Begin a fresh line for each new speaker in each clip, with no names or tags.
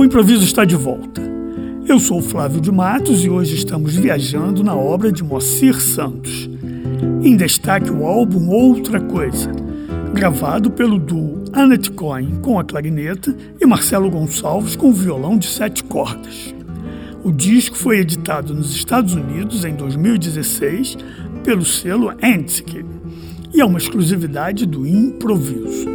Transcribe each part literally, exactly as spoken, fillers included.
O improviso está de volta. Eu sou o Flávio de Matos e hoje estamos viajando na obra de Moacir Santos. Em destaque o álbum Outra Coisa, gravado pelo duo Annette Cohen com a clarineta e Marcelo Gonçalves com o violão de sete cordas. O disco foi editado nos Estados Unidos em dois mil e dezesseis pelo selo Antique e é uma exclusividade do improviso.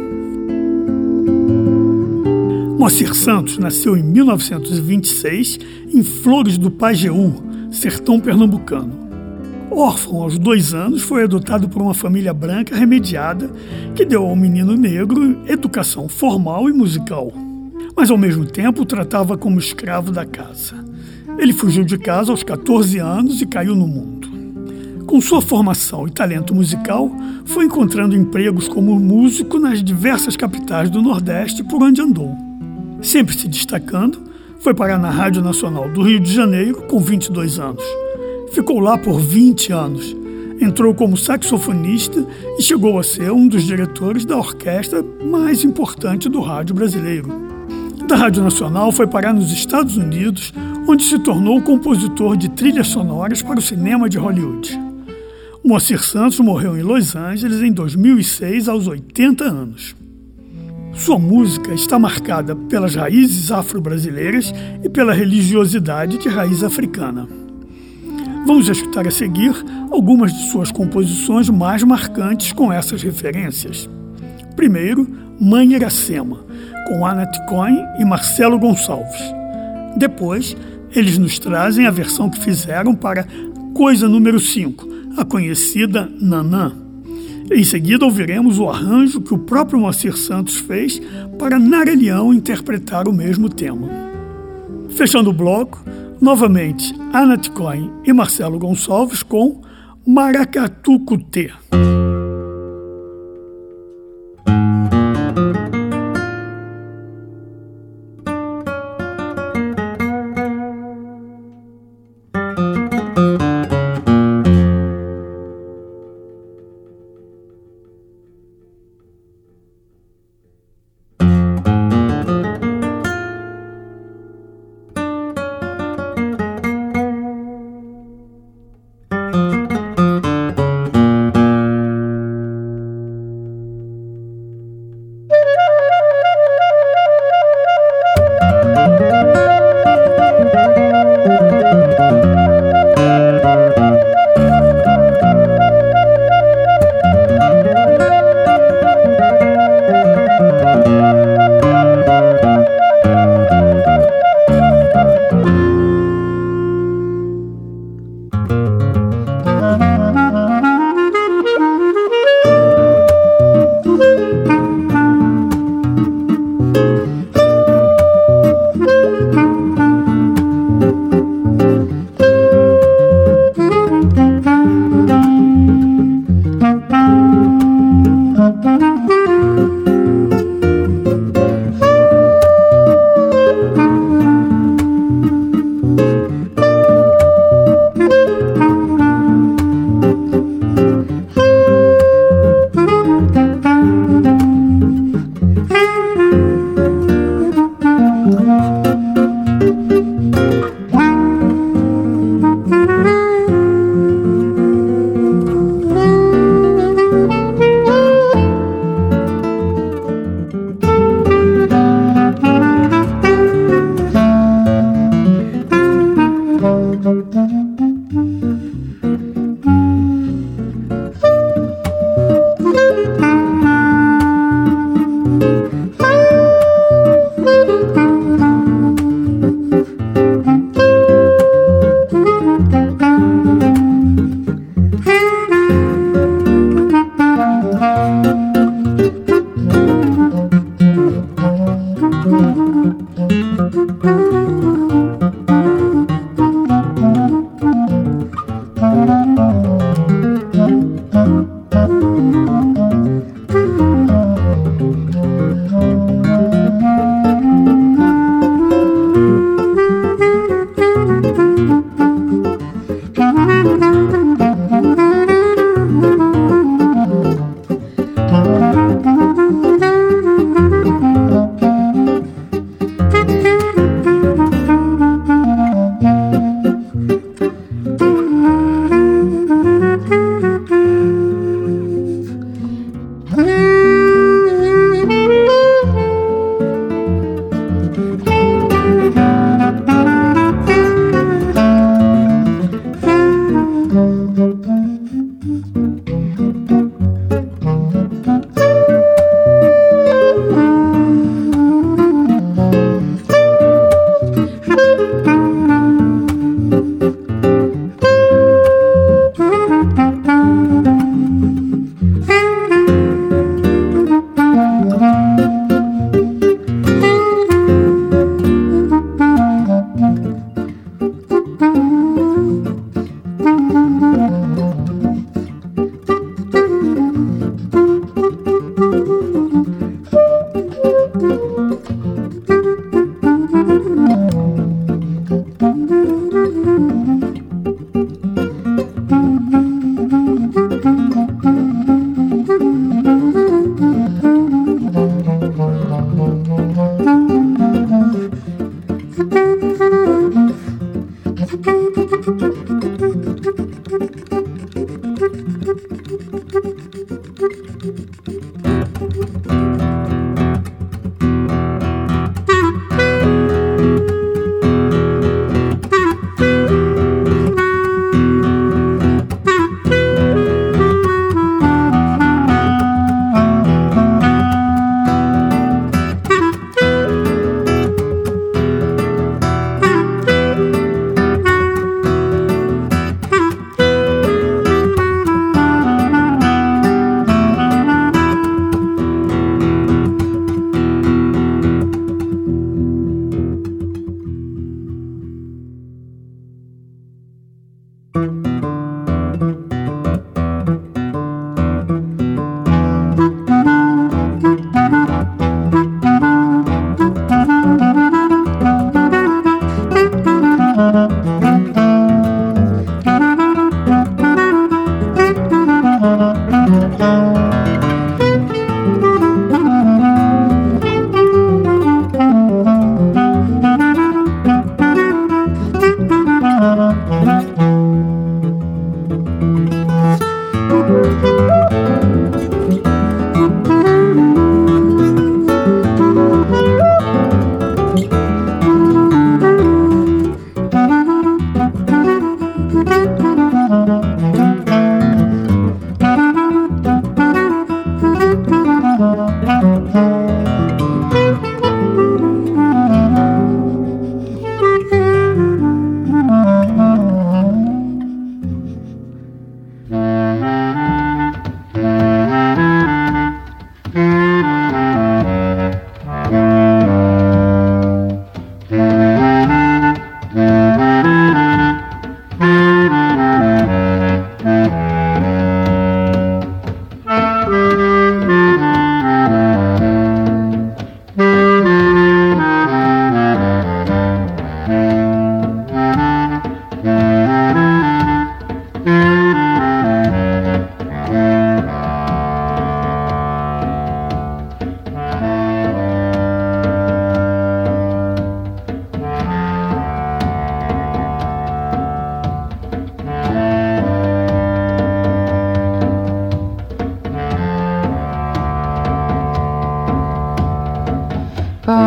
Moacir Santos nasceu em mil novecentos e vinte e seis em Flores do Pajeú, sertão pernambucano. Órfão aos dois anos, foi adotado por uma família branca remediada que deu ao menino negro educação formal e musical, mas ao mesmo tempo o tratava como escravo da casa. Ele fugiu de casa aos catorze anos e caiu no mundo. Com sua formação e talento musical, foi encontrando empregos como músico nas diversas capitais do Nordeste por onde andou. Sempre se destacando, foi parar na Rádio Nacional do Rio de Janeiro com vinte e dois anos. Ficou lá por vinte anos, entrou como saxofonista e chegou a ser um dos diretores da orquestra mais importante do rádio brasileiro. Da Rádio Nacional foi parar nos Estados Unidos, onde se tornou compositor de trilhas sonoras para o cinema de Hollywood. Moacir Santos morreu em Los Angeles em dois mil e seis, aos oitenta anos. Sua música está marcada pelas raízes afro-brasileiras e pela religiosidade de raiz africana. Vamos escutar a seguir algumas de suas composições mais marcantes com essas referências. Primeiro, Mãe Iracema, com Annette Cohen e Marcelo Gonçalves. Depois, eles nos trazem a versão que fizeram para Coisa número cinco, a conhecida Nanã. Em seguida, ouviremos o arranjo que o próprio Moacir Santos fez para Nara Leão interpretar o mesmo tema. Fechando o bloco, novamente, Annette Cohen e Marcelo Gonçalves com Maracatucutê.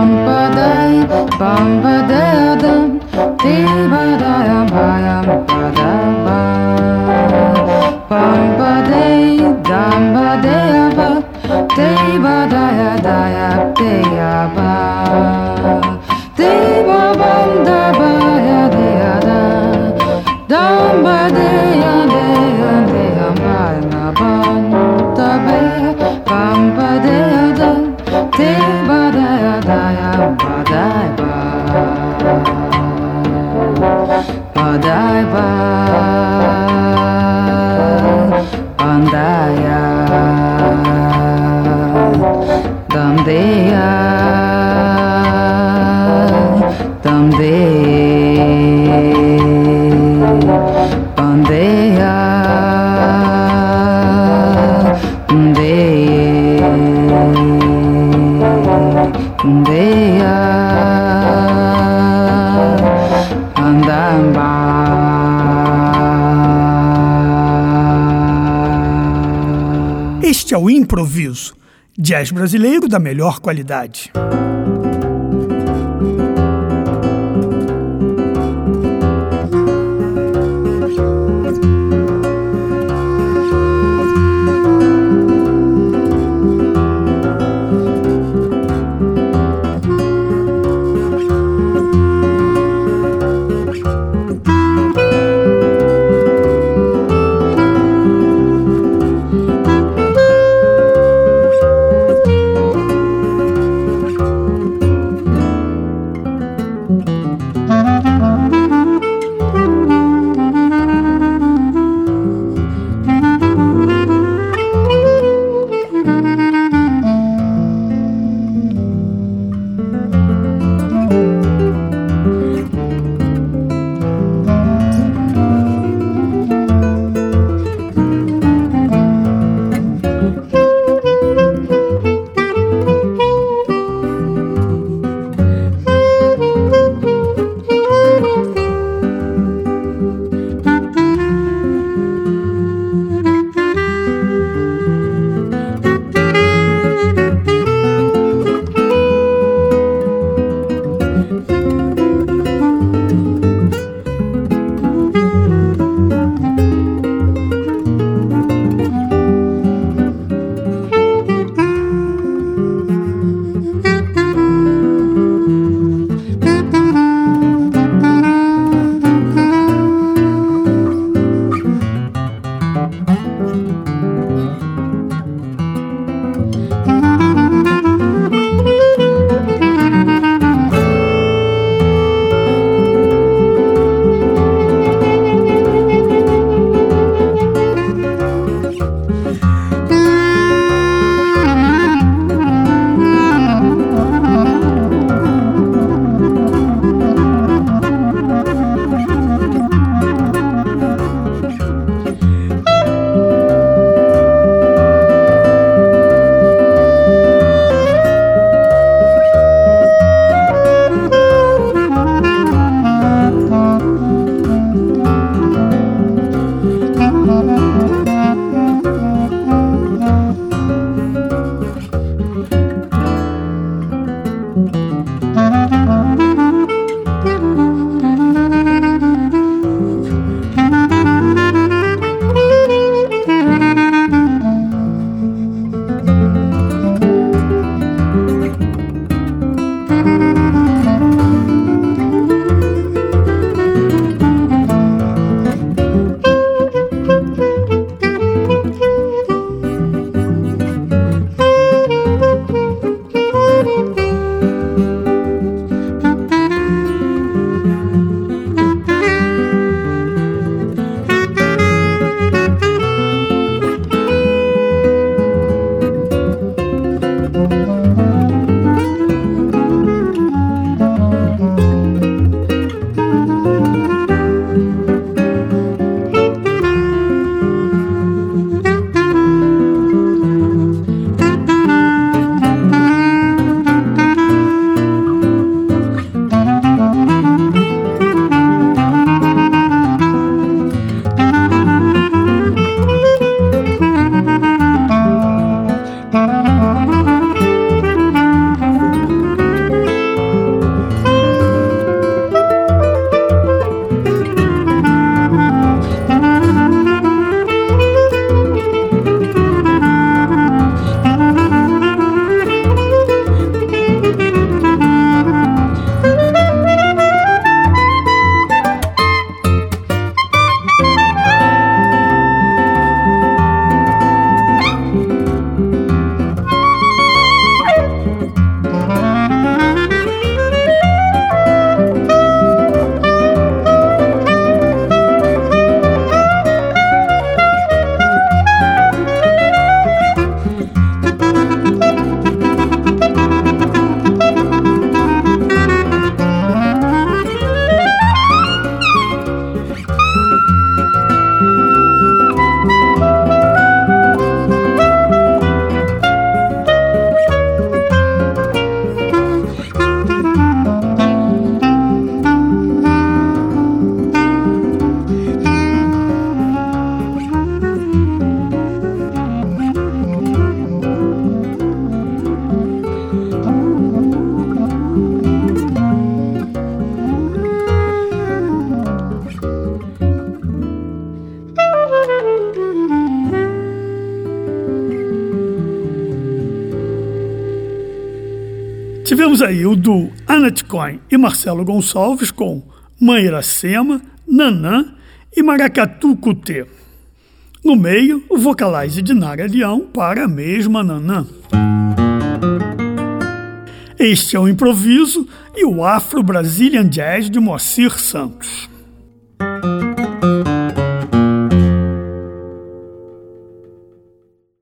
Este é o Improviso, jazz brasileiro da melhor qualidade. Tivemos aí o duo Anat Cohen e Marcelo Gonçalves com Mãe Iracema, Nanã e Maracatu Cutê. No meio, o vocalize de Nara Leão para a mesma Nanã. Este é o improviso e o Afro Brazilian Jazz de Moacir Santos.